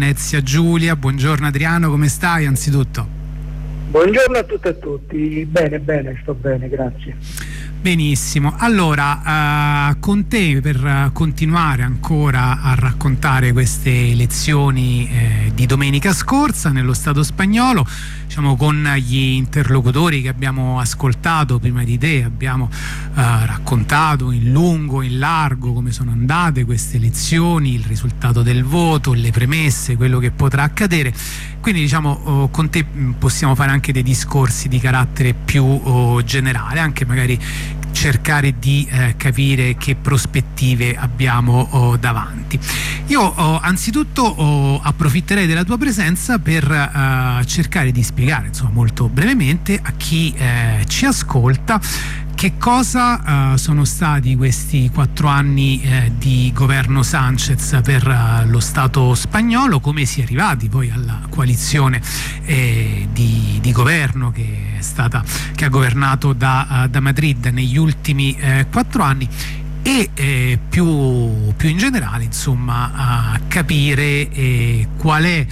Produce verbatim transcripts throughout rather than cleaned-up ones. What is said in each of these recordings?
Venezia Giulia, buongiorno Adriano, come stai anzitutto? Buongiorno a tutte e a tutti, bene bene, sto bene, grazie. Benissimo, allora uh, con te per uh, continuare ancora a raccontare queste elezioni eh, di domenica scorsa nello Stato spagnolo, diciamo con gli interlocutori che abbiamo ascoltato prima di te, abbiamo uh, raccontato in lungo, in largo come sono andate queste elezioni, il risultato del voto, le premesse, quello che potrà accadere. Quindi diciamo oh, con te possiamo fare anche dei discorsi di carattere più oh, generale, anche magari cercare di eh, capire che prospettive abbiamo oh, davanti. Io oh, anzitutto oh, approfitterei della tua presenza per uh, cercare di spiegare, insomma, molto brevemente a chi eh, ci ascolta che cosa uh, sono stati questi quattro anni eh, di governo Sánchez per uh, lo Stato spagnolo, come si è arrivati poi alla coalizione eh, di, di governo che è stata che ha governato da, uh, da Madrid negli ultimi eh, quattro anni e eh, più, più in generale, insomma, uh, capire eh, qual è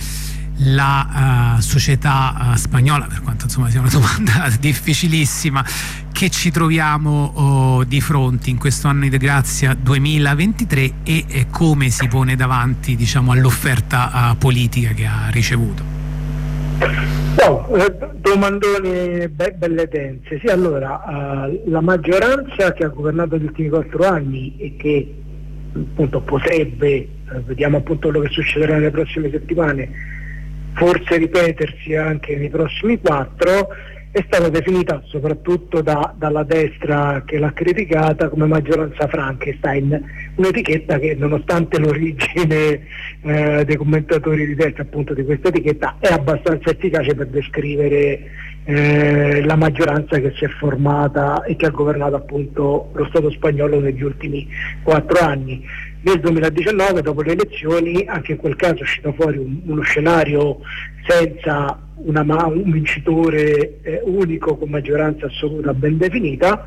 la uh, società uh, spagnola, per quanto insomma sia una domanda difficilissima, che ci troviamo oh, di fronte in questo anno di grazia duemilaventitré e, e come si pone davanti, diciamo, all'offerta uh, politica che ha ricevuto. No, eh, domandoni be belle dense. Sì, allora uh, la maggioranza che ha governato gli ultimi quattro anni e che appunto potrebbe, eh, vediamo appunto quello che succederà nelle prossime settimane, forse ripetersi anche nei prossimi quattro, è stata definita soprattutto da, dalla destra che l'ha criticata come maggioranza Frankenstein, un'etichetta che nonostante l'origine eh, dei commentatori di destra appunto di questa etichetta è abbastanza efficace per descrivere eh, la maggioranza che si è formata e che ha governato appunto lo Stato spagnolo negli ultimi quattro anni. Nel duemiladiciannove, dopo le elezioni, anche in quel caso è uscito fuori un, uno scenario senza una, un vincitore eh, unico con maggioranza assoluta ben definita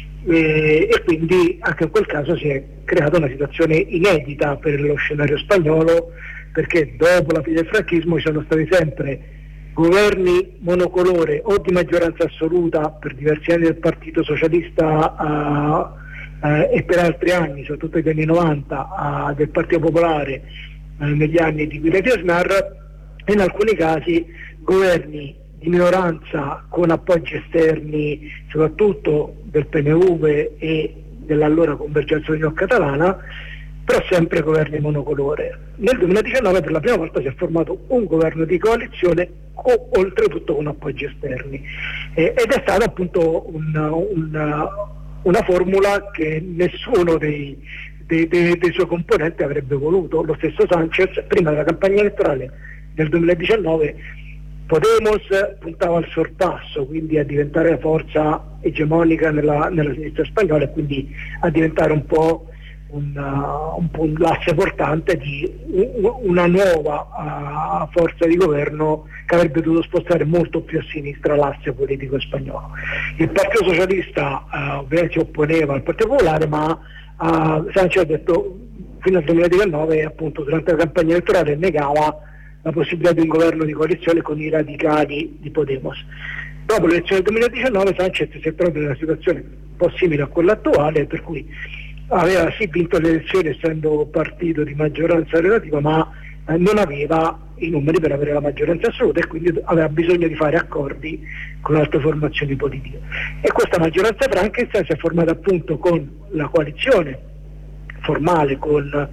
eh, e quindi anche in quel caso si è creata una situazione inedita per lo scenario spagnolo, perché dopo la fine del franchismo ci sono stati sempre governi monocolore o di maggioranza assoluta per diversi anni del Partito Socialista a Eh, e per altri anni, soprattutto negli anni novanta, eh, del Partito Popolare eh, negli anni di Guilherme Aznar, e in alcuni casi governi di minoranza con appoggi esterni soprattutto del P N V e dell'allora Convergenza Unió Catalana, però sempre governi monocolore. Nel duemiladiciannove per la prima volta si è formato un governo di coalizione o, oltretutto con appoggi esterni eh, ed è stato appunto un, un una formula che nessuno dei, dei, dei, dei suoi componenti avrebbe voluto. Lo stesso Sánchez, prima della campagna elettorale del duemiladiciannove, Podemos puntava al sorpasso, quindi a diventare la forza egemonica nella, nella sinistra spagnola e quindi a diventare un po' un, uh, un, po' un l'asse portante di una nuova uh, forza di governo che avrebbe dovuto spostare molto più a sinistra l'asse politico spagnolo. Il Partito Socialista uh, ovviamente si opponeva al Partito Popolare, ma uh, Sánchez ha detto fino al duemiladiciannove, appunto durante la campagna elettorale, negava la possibilità di un governo di coalizione con i radicali di Podemos. Dopo le elezioni del duemiladiciannove Sánchez si è trovato in una situazione un po' simile a quella attuale, per cui aveva sì vinto le elezioni essendo partito di maggioranza relativa, ma eh, non aveva i numeri per avere la maggioranza assoluta e quindi aveva bisogno di fare accordi con altre formazioni politiche. E questa maggioranza Frankenstein si è formata appunto con la coalizione formale con,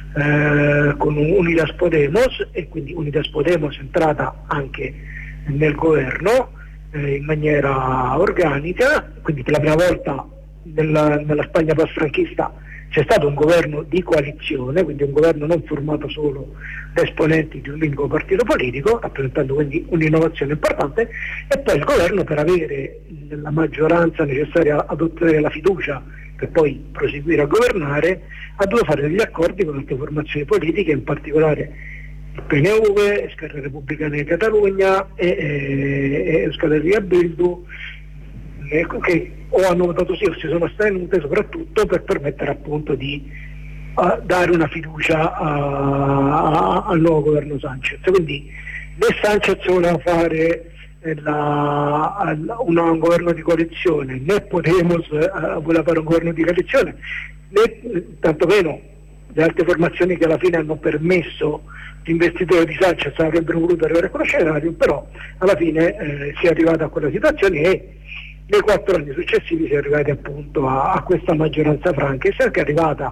eh, con Unidas Podemos, e quindi Unidas Podemos è entrata anche nel governo eh, in maniera organica, quindi per la prima volta Nella, nella Spagna post-franchista c'è stato un governo di coalizione, quindi un governo non formato solo da esponenti di un unico partito politico, rappresentando quindi un'innovazione importante, e poi il governo, per avere la maggioranza necessaria ad ottenere la fiducia per poi proseguire a governare, ha dovuto fare degli accordi con altre formazioni politiche, in particolare il P N V, Esquerra Republicana di Catalunya e, e, e Euskal Herria Bildu, che o hanno votato sì o si sono astenute, soprattutto per permettere appunto di a dare una fiducia a, a, al nuovo governo Sanchez. Quindi né Sanchez voleva fare la, la, una, un governo di coalizione, né Podemos uh, voleva fare un governo di coalizione, né tantomeno le altre formazioni che alla fine hanno permesso l'investitore di Sanchez avrebbero voluto arrivare a quello scenario, però alla fine eh, si è arrivata a quella situazione e nei quattro anni successivi si è arrivati appunto a, a questa maggioranza franchese, che è arrivata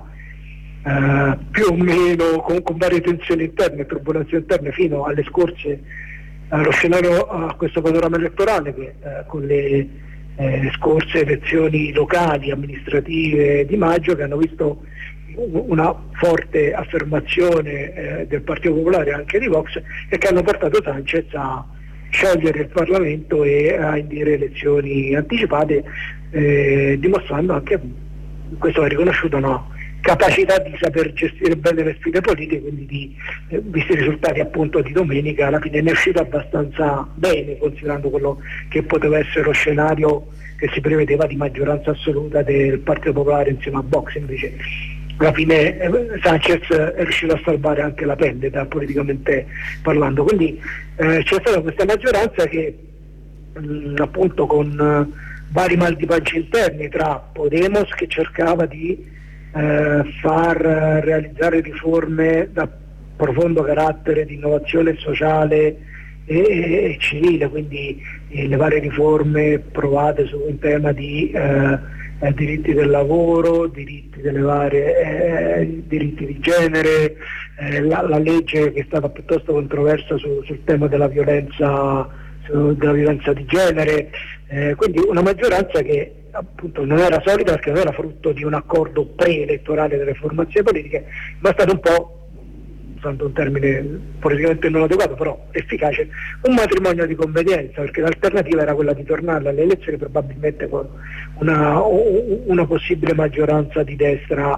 eh, più o meno con, con varie tensioni interne e turbolenze interne fino alle scorse, allo scenario, a questo panorama elettorale che eh, con le eh, scorse elezioni locali, amministrative di maggio, che hanno visto una forte affermazione eh, del Partito Popolare e anche di Vox, e che hanno portato Sanchez a sciogliere il Parlamento e a indire elezioni anticipate, eh, dimostrando anche, questo è riconosciuto, una capacità di saper gestire bene le sfide politiche, quindi di, eh, visti i risultati appunto di domenica, alla fine ne è uscito abbastanza bene, considerando quello che poteva essere lo scenario che si prevedeva di maggioranza assoluta del Partito Popolare insieme a Vox. Invece alla fine eh, Sanchez è riuscito a salvare anche la pendita politicamente parlando, quindi eh, c'è stata questa maggioranza che mh, appunto con eh, vari mal di pancia interni tra Podemos, che cercava di eh, far realizzare riforme da profondo carattere di innovazione sociale e, e civile, quindi eh, le varie riforme provate su un tema di eh, Eh, diritti del lavoro, diritti delle varie eh, diritti di genere, eh, la, la legge che è stata piuttosto controversa su, sul tema della violenza, su, della violenza di genere, eh, quindi una maggioranza che appunto non era solida perché non era frutto di un accordo preelettorale delle formazioni politiche, ma è stato un po', usando un termine politicamente non adeguato però efficace, un matrimonio di convenienza, perché l'alternativa era quella di tornare alle elezioni probabilmente con una, una possibile maggioranza di destra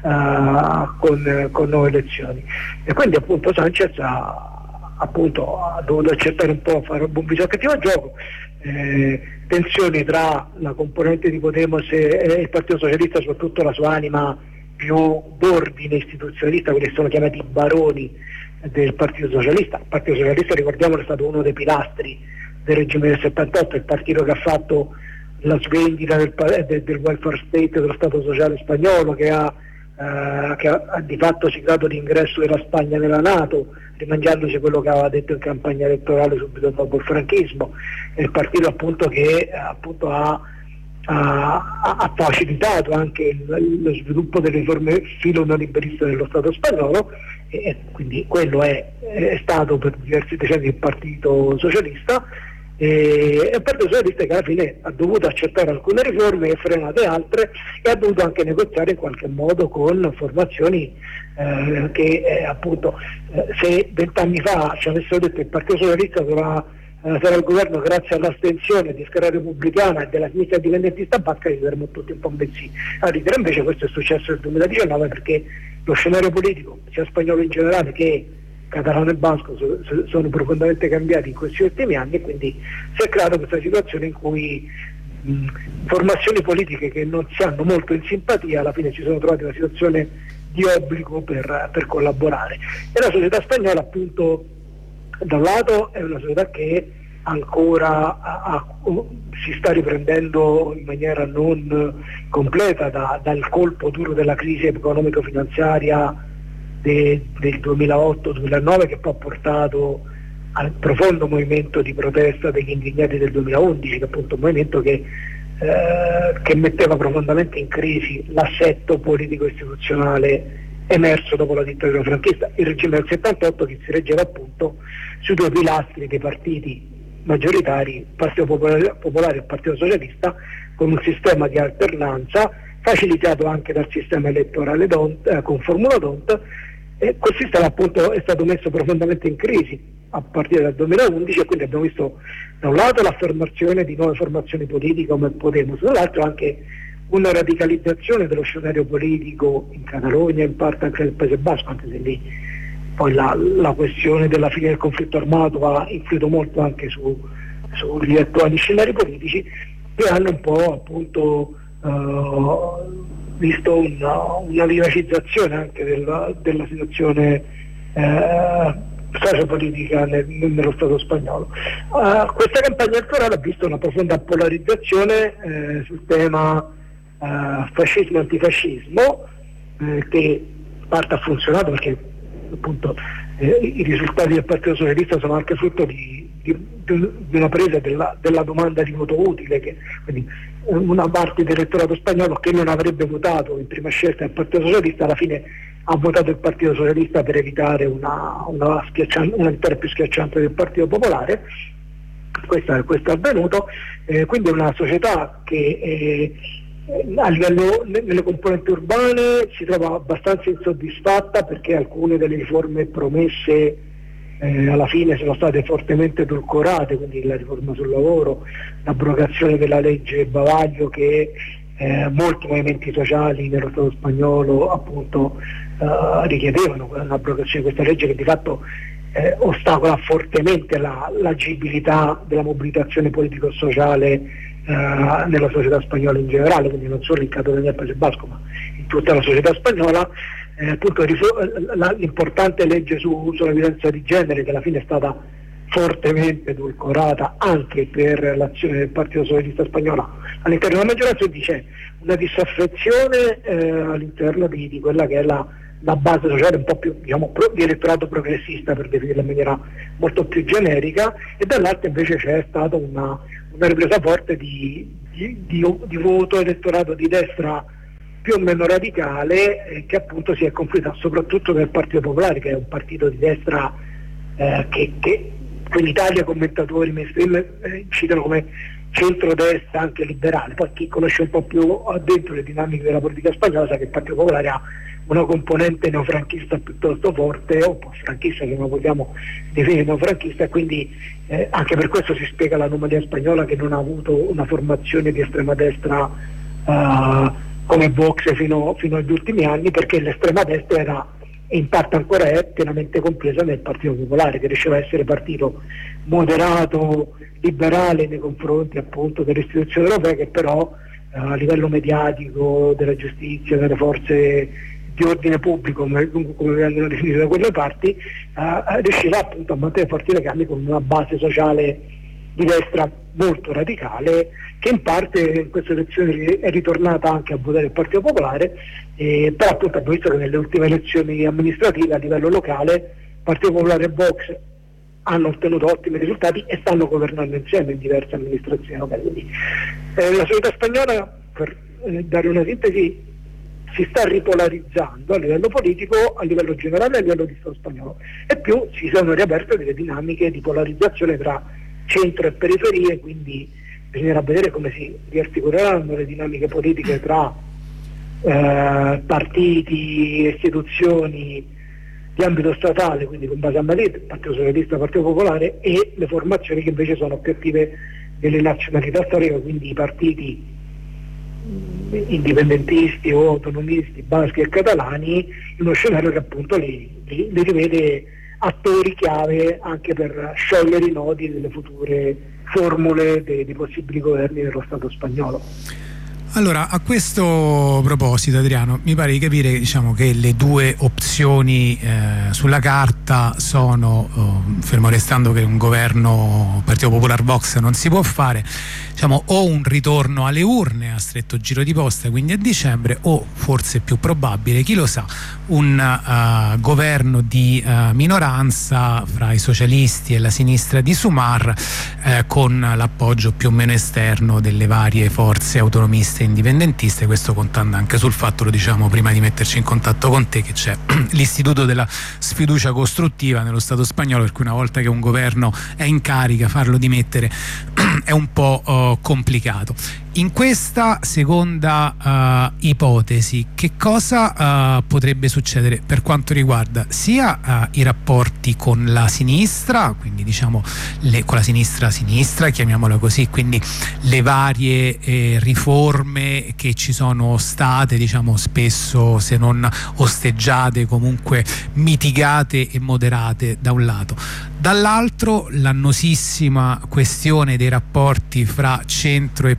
uh, con, con nuove elezioni, e quindi appunto Sanchez ha, appunto, ha dovuto accettare un po', fare un buon viso cattivo gioco, eh, tensioni tra la componente di Podemos e, e il Partito Socialista, soprattutto la sua anima più d'ordine istituzionalista, quelli che sono chiamati i baroni del Partito Socialista. Il Partito Socialista, ricordiamolo, è stato uno dei pilastri del regime del settantotto, il partito che ha fatto la svendita del, del, del welfare state, dello Stato sociale spagnolo, che ha, eh, che ha, ha di fatto siglato l'ingresso della Spagna nella NATO, rimangiandosi quello che aveva detto in campagna elettorale subito dopo il franchismo. È il partito appunto che appunto ha Ha, ha facilitato anche il, lo sviluppo delle riforme filo-neoliberiste dello Stato spagnolo, e, e quindi quello è, è stato per diversi decenni il Partito Socialista, e il Partito Socialista che alla fine ha dovuto accettare alcune riforme e frenate altre, e ha dovuto anche negoziare in qualche modo con formazioni eh, che eh, appunto eh, se vent'anni fa ci avessero detto che il Partito Socialista dovrà Uh, sarà il governo grazie all'astensione di Schera Repubblicana e della sinistra indipendentista bacca, ci saremmo tutti un po' messi a ridere. Invece questo è successo nel duemiladiciannove, perché lo scenario politico sia spagnolo in generale che catalano e basco so, so, sono profondamente cambiati in questi ultimi anni, e quindi si è creata questa situazione in cui mh, formazioni politiche che non si hanno molto in simpatia alla fine si sono trovate in una situazione di obbligo per, per collaborare. E la società spagnola appunto da un lato è una società che ancora ha, ha, si sta riprendendo in maniera non completa da, dal colpo duro della crisi economico-finanziaria de, del duemilaotto duemilanove, che poi ha portato al profondo movimento di protesta degli indignati del duemilaundici, che è appunto un movimento che, eh, che metteva profondamente in crisi l'assetto politico-istituzionale emerso dopo la dittatura franchista, il regime del settantotto, che si reggeva appunto sui due pilastri dei partiti maggioritari, il Partito Popolare, Popolare e il Partito Socialista, con un sistema di alternanza facilitato anche dal sistema elettorale D'Hondt, eh, con Formula D'Hondt, e quel sistema appunto è stato messo profondamente in crisi a partire dal duemilaundici, e quindi abbiamo visto da un lato l'affermazione di nuove formazioni politiche come il Podemos, dall'altro anche una radicalizzazione dello scenario politico in Catalogna, in parte anche nel Paese Basco, anche se lì poi la, la questione della fine del conflitto armato ha influito molto anche su, sugli attuali scenari politici, che hanno un po' appunto uh, visto una, una vivacizzazione anche della, della situazione eh, sociopolitica nel, nello Stato spagnolo. Uh, questa campagna elettorale ha visto una profonda polarizzazione eh, sul tema uh, fascismo-antifascismo, eh, che in parte ha funzionato perché appunto eh, i risultati del Partito Socialista sono anche frutto di, di, di una presa della, della domanda di voto utile, che, quindi una parte dell'elettorato spagnolo che non avrebbe votato in prima scelta il Partito Socialista alla fine ha votato il Partito Socialista per evitare una, una, una vittoria più schiacciante del Partito Popolare. Questo, questo è avvenuto, eh, quindi è una società che eh, a livello nelle componenti urbane si trova abbastanza insoddisfatta perché alcune delle riforme promesse eh, alla fine sono state fortemente edulcorate, quindi la riforma sul lavoro, l'abrogazione della legge Bavaglio che eh, molti movimenti sociali nello Stato spagnolo appunto eh, richiedevano, l'abrogazione di questa legge che di fatto eh, ostacola fortemente la, l'agibilità della mobilitazione politico-sociale Uh, nella società spagnola in generale, quindi non solo in Catalogna e Paese Basco ma in tutta la società spagnola. Eh, appunto la, l'importante legge su, sulla violenza di genere, che alla fine è stata fortemente edulcorata anche per l'azione del Partito Socialista spagnolo all'interno della maggioranza, quindi c'è una disaffezione eh, all'interno di, di quella che è la, la base sociale un po' più, diciamo, pro, di elettorato progressista, per definirla in maniera molto più generica, e dall'altro invece c'è stata una una ripresa forte di, di, di, di voto elettorato di destra più o meno radicale, eh, che appunto si è conflitto soprattutto nel Partito Popolare, che è un partito di destra eh, che, che in Italia commentatori mainstream eh, citano come centrodestra anche liberale. Poi chi conosce un po' più addentro le dinamiche della politica spagnola sa che il Partito Popolare ha una componente neofranchista piuttosto forte, o post-franchista se non vogliamo definire neofranchista, e quindi eh, anche per questo si spiega l'anomalia spagnola, che non ha avuto una formazione di estrema destra uh, come Vox fino, fino agli ultimi anni, perché l'estrema destra era, e in parte ancora è, pienamente compresa nel Partito Popolare, che riusciva a essere partito moderato, liberale nei confronti appunto delle istituzioni europee, che però uh, a livello mediatico, della giustizia, delle forze di ordine pubblico, come, come vengono definite da quelle parti, uh, riuscirà appunto a mantenere forti legami con una base sociale di destra molto radicale, che in parte in queste elezioni è ritornata anche a votare il Partito Popolare, eh, però appunto abbiamo visto che nelle ultime elezioni amministrative a livello locale Partito Popolare e Vox hanno ottenuto ottimi risultati e stanno governando insieme in diverse amministrazioni locali. Quindi, eh, la società spagnola, per eh, dare una sintesi, si sta ripolarizzando a livello politico, a livello generale e a livello di Stato spagnolo, e più si sono riaperte delle dinamiche di polarizzazione tra centro e periferie, quindi bisognerà vedere come si riarticoleranno le dinamiche politiche tra eh, partiti, istituzioni di ambito statale, quindi con base a Madrid, Partito Socialista, Partito Popolare, e le formazioni che invece sono più attive nelle nazionalità storiche, quindi i partiti indipendentisti o autonomisti baschi e catalani, in uno scenario che appunto li, li, li rivede attori chiave anche per sciogliere i nodi delle future formule dei, dei possibili governi dello Stato spagnolo. Allora, a questo proposito, Adriano, mi pare di capire, diciamo, che le due opzioni eh, sulla carta sono, oh, fermo restando che un governo Partito Popolare Vox non si può fare, diciamo, o un ritorno alle urne a stretto giro di posta, quindi a dicembre, o forse più probabile, chi lo sa, un uh, governo di uh, minoranza fra i socialisti e la sinistra di Sumar, eh, con l'appoggio più o meno esterno delle varie forze autonomiste indipendentiste, questo contando anche sul fatto, lo diciamo prima di metterci in contatto con te, che c'è l'istituto della sfiducia costruttiva nello Stato spagnolo, per cui una volta che un governo è in carica farlo dimettere è un po' uh, complicato. In questa seconda uh, ipotesi, che cosa uh, potrebbe succedere per quanto riguarda sia uh, i rapporti con la sinistra, quindi diciamo le, con la sinistra sinistra, chiamiamola così, quindi le varie eh, riforme che ci sono state, diciamo spesso se non osteggiate comunque mitigate e moderate da un lato, dall'altro l'annosissima questione dei rapporti fra centro e periferia,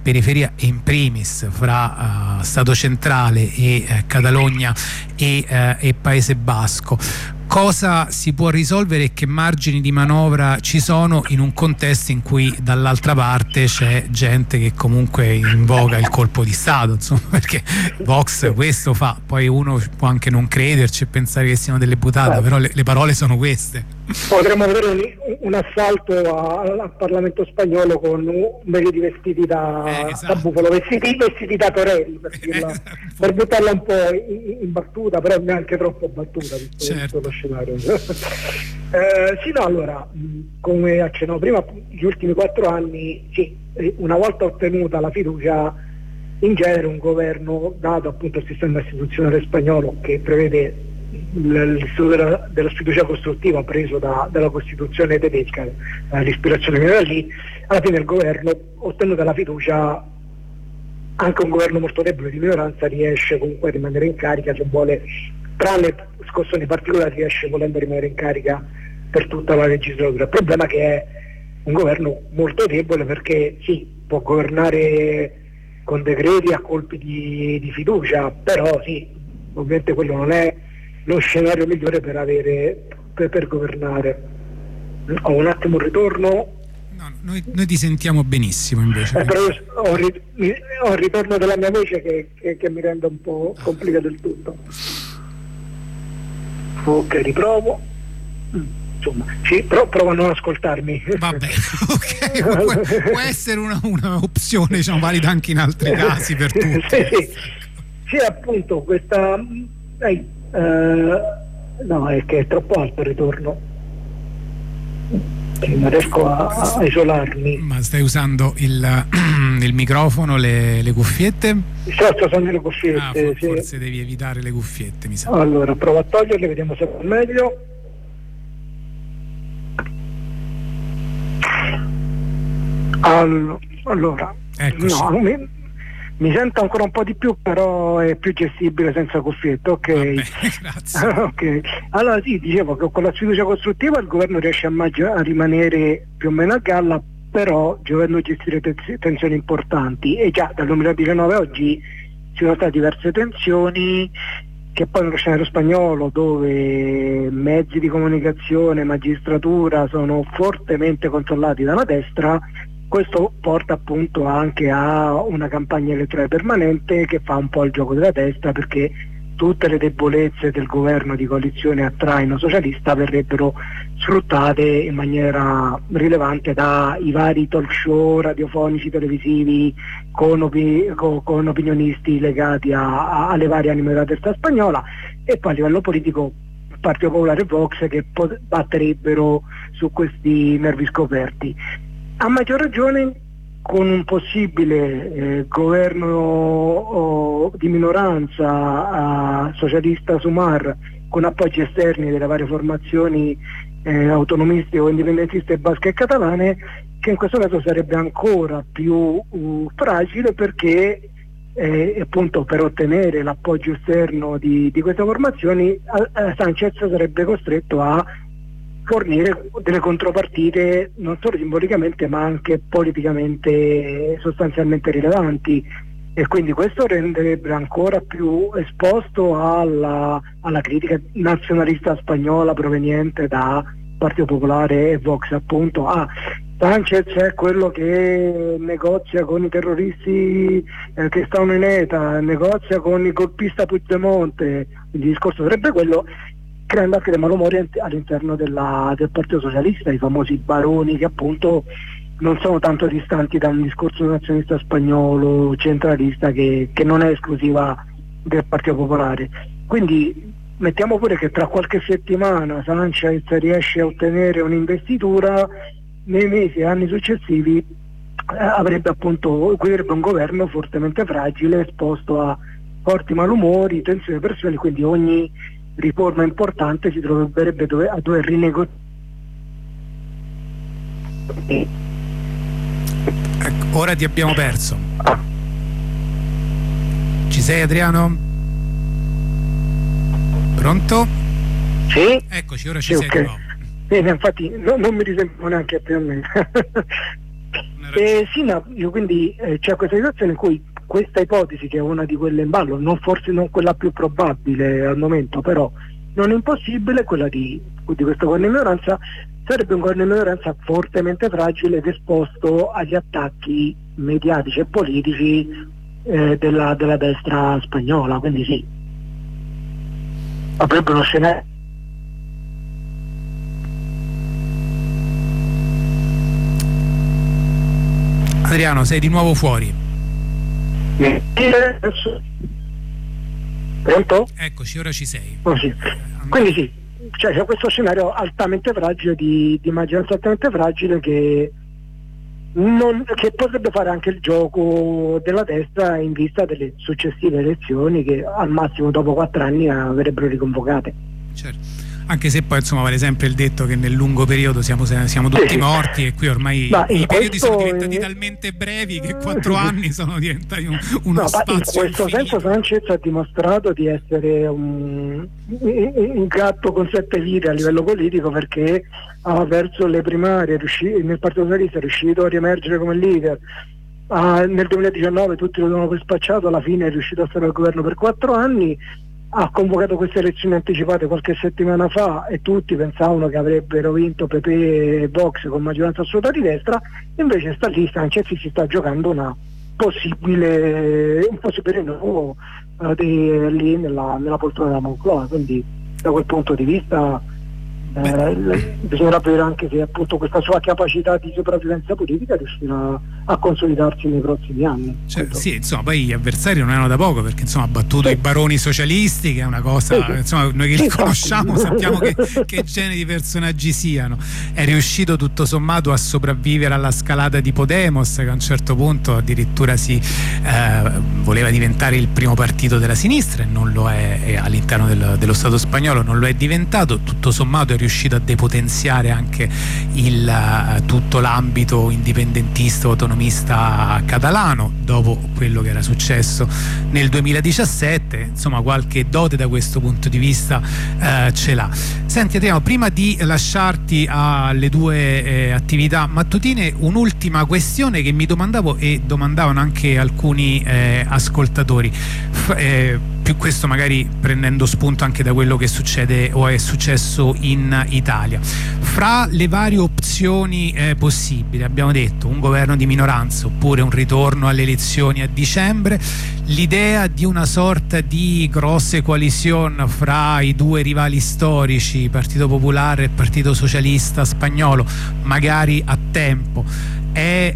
Istria e in primis fra uh, Stato centrale e uh, Catalogna e, uh, e Paese Basco. Cosa si può risolvere e che margini di manovra ci sono in un contesto in cui dall'altra parte c'è gente che comunque invoca il colpo di Stato, insomma, perché Vox questo fa, poi uno può anche non crederci e pensare che siano delle buttate, però le, le parole sono queste. Potremmo avere un, un assalto a, al Parlamento spagnolo con un paio di vestiti da, eh, esatto. da bufalo, vestiti, vestiti da Torelli, per, dirla, per buttarla un po' in, in battuta, però neanche troppo battuta, visto, certo. visto lo scenario. eh, sì, no, allora, come accennavo prima, gli ultimi quattro anni, sì, una volta ottenuta la fiducia, in genere un governo, dato appunto il sistema istituzionale spagnolo che prevede l'istituto della, della sfiducia costruttiva preso da, dalla Costituzione tedesca, eh, l'ispirazione viene da lì, alla fine il governo, ottenuta la fiducia, anche un governo molto debole di minoranza riesce comunque a rimanere in carica, se vuole, tranne scossoni particolari, riesce volendo rimanere in carica per tutta la legislatura. Il problema è che è un governo molto debole, perché sì, può governare con decreti a colpi di, di fiducia, però sì, ovviamente quello non è lo scenario migliore per avere per, per governare. Ho un attimo un ritorno. No, noi, noi ti sentiamo benissimo invece. Eh, però ho, ri, ho il ritorno della mia voce che, che, che mi rende un po' complicato il tutto. Ok, riprovo. Insomma, sì, però provo a non ascoltarmi. Va bene, ok, può, può essere una, una opzione, diciamo, valida anche in altri casi per tutti. Sì, sì. Sì, appunto, questa eh, eh, no, è che è troppo alto il ritorno, non riesco a, a isolarmi. Ma stai usando il, il microfono, le, le cuffiette? Certo, sono le cuffiette. Ah, for, sì. Forse devi evitare le cuffiette, mi sa. Allora, provo a toglierle, vediamo se va meglio. Allora, Eccoci. no, mi, mi sento ancora un po' di più, però è più gestibile senza cuffiette, ok. Vabbè, grazie. Okay. Allora sì, dicevo che con la sfiducia costruttiva il governo riesce a, maggi- a rimanere più o meno a galla, però dovendo gestire tens- tensioni importanti, e già dal duemiladiciannove a oggi ci sono state diverse tensioni, che poi nello scenario spagnolo, dove mezzi di comunicazione, magistratura sono fortemente controllati dalla destra, questo porta appunto anche a una campagna elettorale permanente che fa un po' il gioco della destra, perché tutte le debolezze del governo di coalizione a traino socialista verrebbero sfruttate in maniera rilevante dai vari talk show radiofonici, televisivi, con, opi- con, con opinionisti legati a, a, alle varie anime della destra spagnola, e poi a livello politico Partito Popolare e Vox che pot- batterebbero su questi nervi scoperti. A maggior ragione con un possibile eh, governo oh, di minoranza eh, socialista Sumar, con appoggi esterni delle varie formazioni eh, autonomiste o indipendentiste basche e catalane, che in questo caso sarebbe ancora più uh, fragile, perché eh, appunto per ottenere l'appoggio esterno di, di queste formazioni eh, Sánchez sarebbe costretto a fornire delle contropartite non solo simbolicamente ma anche politicamente sostanzialmente rilevanti, e quindi questo renderebbe ancora più esposto alla, alla critica nazionalista spagnola proveniente da Partito Popolare e Vox, appunto. Ah, Sánchez è quello che negozia con i terroristi eh, che stanno in ETA, negozia con il golpista Puigdemont, il discorso sarebbe quello, creando anche dei malumori all'interno della, del Partito Socialista, i famosi baroni che appunto non sono tanto distanti da un discorso nazionalista spagnolo centralista che, che non è esclusiva del Partito Popolare. Quindi mettiamo pure che tra qualche settimana Sánchez riesce a ottenere un'investitura, nei mesi e anni successivi eh, avrebbe appunto guiderebbe un governo fortemente fragile, esposto a forti malumori, tensioni personali, quindi ogni riforma importante si troverebbe dove, a dover rinegoziare. Ecco, ora ti abbiamo perso. Ci sei, Adriano? Pronto? Sì? Eccoci, ora ci sì, sei okay. di nuovo. Bene, infatti no, non mi risento neanche più a me. Eh, sì, no, io quindi eh, c'è questa situazione in cui questa ipotesi, che è una di quelle in ballo, non forse non quella più probabile al momento, però non impossibile, quella di, di questo governo di minoranza, sarebbe un governo di minoranza fortemente fragile ed esposto agli attacchi mediatici e politici eh, della, della destra spagnola, quindi sì, avrebbe uno scenario. Adriano, sei di nuovo fuori. Pronto? Eccoci, ora ci sei. Oh, sì. Quindi sì, cioè, c'è questo scenario altamente fragile, di, di maggioranza altamente fragile, che, non, che potrebbe fare anche il gioco della destra in vista delle successive elezioni, che al massimo dopo quattro anni avrebbero riconvocate. Certo. Anche se poi insomma vale sempre il detto che nel lungo periodo siamo, siamo tutti sì. morti, e qui ormai ma i periodi questo, sono diventati in... talmente brevi che quattro anni sono diventati un, uno no, spazio in questo infinito. senso Sanchez ha dimostrato di essere un, un gatto con sette vite a livello politico, perché ah, verso le primarie riuscì, nel Partito Socialista è riuscito a riemergere come leader. Ah, nel duemiladiciannove tutti lo avevano poi spacciato, alla fine è riuscito a stare al governo per quattro anni. Ha convocato queste elezioni anticipate qualche settimana fa e tutti pensavano che avrebbero vinto P P e Vox con maggioranza assoluta di destra, invece sta lì Sanchez si sta giocando una possibile, un possibile rinnovo uh, di, lì nella, nella poltrona della Moncloa, quindi da quel punto di vista eh, bisognerà vedere anche se appunto questa sua capacità di sopravvivenza politica riuscirà a consolidarsi nei prossimi anni. Cioè, sì, insomma, poi gli avversari non erano da poco, perché insomma ha battuto sì. i baroni socialisti, che è una cosa, sì, sì. insomma, noi che li sì, conosciamo sappiamo che, che genere di personaggi siano. È riuscito tutto sommato a sopravvivere alla scalata di Podemos, che a un certo punto addirittura si eh, voleva diventare il primo partito della sinistra e non lo è, è all'interno del, dello Stato spagnolo non lo è diventato. Tutto sommato è riuscito a depotenziare anche il, uh, tutto l'ambito indipendentista autonomista catalano dopo quello che era successo nel duemiladiciassette. Insomma, qualche dote da questo punto di vista uh, ce l'ha. Senti Adriano, prima di lasciarti alle due eh, attività mattutine, un'ultima questione che mi domandavo e domandavano anche alcuni eh, ascoltatori. F eh, più questo magari prendendo spunto anche da quello che succede o è successo in Italia. Fra le varie opzioni eh, possibili, abbiamo detto un governo di minoranza oppure un ritorno alle elezioni a dicembre, l'idea di una sorta di grosse coalition fra i due rivali storici, Partito Popolare e Partito Socialista spagnolo, magari a tempo, è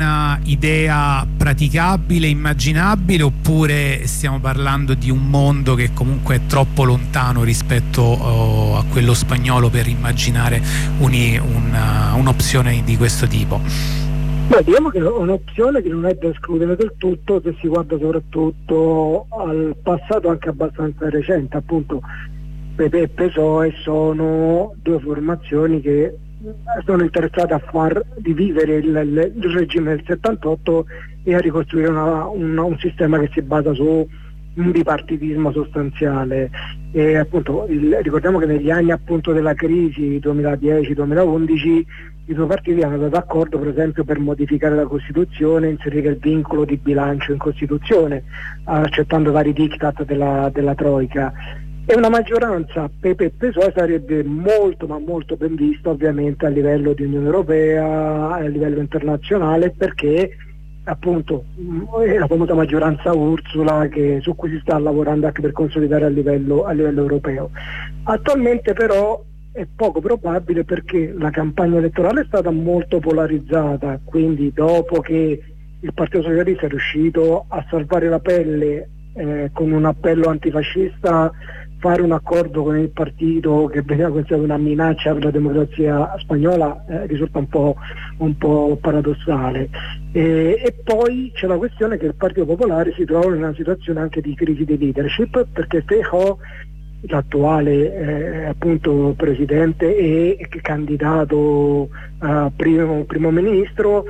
un'idea praticabile, immaginabile, oppure stiamo parlando di un mondo che comunque è troppo lontano rispetto oh, a quello spagnolo per immaginare un'opzione un di questo tipo? Beh, diciamo che è un'opzione che non è da escludere del tutto, se si guarda soprattutto al passato anche abbastanza recente. Appunto P P e P S O E sono due formazioni che sono interessate a far rivivere il, il, il regime del settantotto e a ricostruire una, una, un sistema che si basa su un bipartitismo sostanziale. E appunto il, ricordiamo che negli anni appunto della crisi duemiladieci duemilaundici i due partiti hanno dato d'accordo, per esempio, per modificare la Costituzione, inserire il vincolo di bilancio in Costituzione, accettando vari diktat della, della Troica. E una maggioranza P P e P S O E sarebbe molto ma molto ben vista ovviamente a livello di Unione Europea, a livello internazionale, perché appunto è la famosa maggioranza Ursula che, su cui si sta lavorando anche per consolidare a livello, a livello europeo. Attualmente però è poco probabile, perché la campagna elettorale è stata molto polarizzata, quindi dopo che il Partito Socialista è riuscito a salvare la pelle eh, con un appello antifascista, fare un accordo con il partito che veniva considerato una minaccia per la democrazia spagnola eh, risulta un po', un po' paradossale. E, e poi c'è la questione che il Partito Popolare si trova in una situazione anche di crisi di leadership, perché Feijóo, l'attuale eh, appunto presidente e candidato a primo, primo ministro,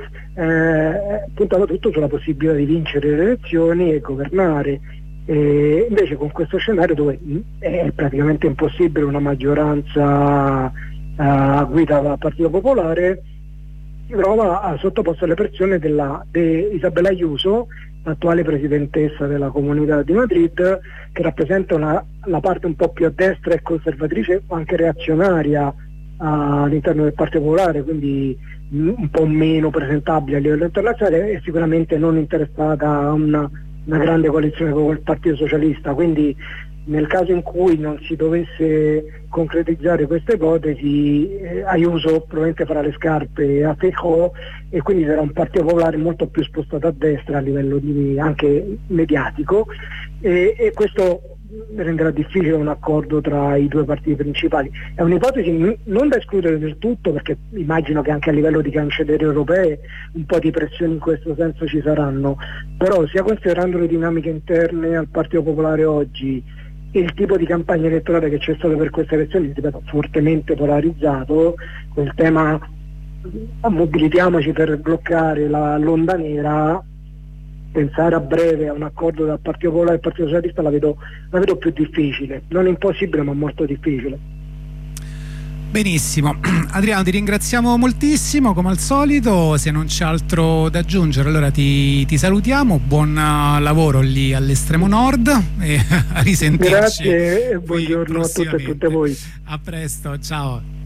eh, puntava tutto sulla possibilità di vincere le elezioni e governare. E invece con questo scenario, dove è praticamente impossibile una maggioranza uh, guida dal Partito Popolare, si trova a sottoposto alle pressioni della de Isabel Ayuso, l'attuale presidentessa della Comunità di Madrid, che rappresenta una, la parte un po' più a destra e conservatrice, anche reazionaria all'interno del Partito Popolare, quindi un po' meno presentabile a livello internazionale e sicuramente non interessata a una, una grande coalizione con il Partito Socialista. Quindi nel caso in cui non si dovesse concretizzare questa ipotesi, eh, Ayuso probabilmente farà le scarpe a Feijóo e quindi sarà un Partito Popolare molto più spostato a destra a livello di, anche mediatico, e, e questo renderà difficile un accordo tra i due partiti principali. È un'ipotesi n- non da escludere del tutto, perché immagino che anche a livello di cancellieri europee un po' di pressioni in questo senso ci saranno, però sia considerando le dinamiche interne al Partito Popolare oggi e il tipo di campagna elettorale che c'è stato per queste elezioni, ripeto, fortemente polarizzato, quel tema mobilitiamoci per bloccare la, l'onda nera, pensare a breve a un accordo dal Partito Popolare e il Partito Socialista la vedo, la vedo più difficile, non impossibile ma molto difficile. Benissimo, Adriano, ti ringraziamo moltissimo come al solito, se non c'è altro da aggiungere allora ti, ti salutiamo, buon lavoro lì all'estremo nord e a risentirci. Grazie e buongiorno a tutti e tutte voi. A presto, ciao.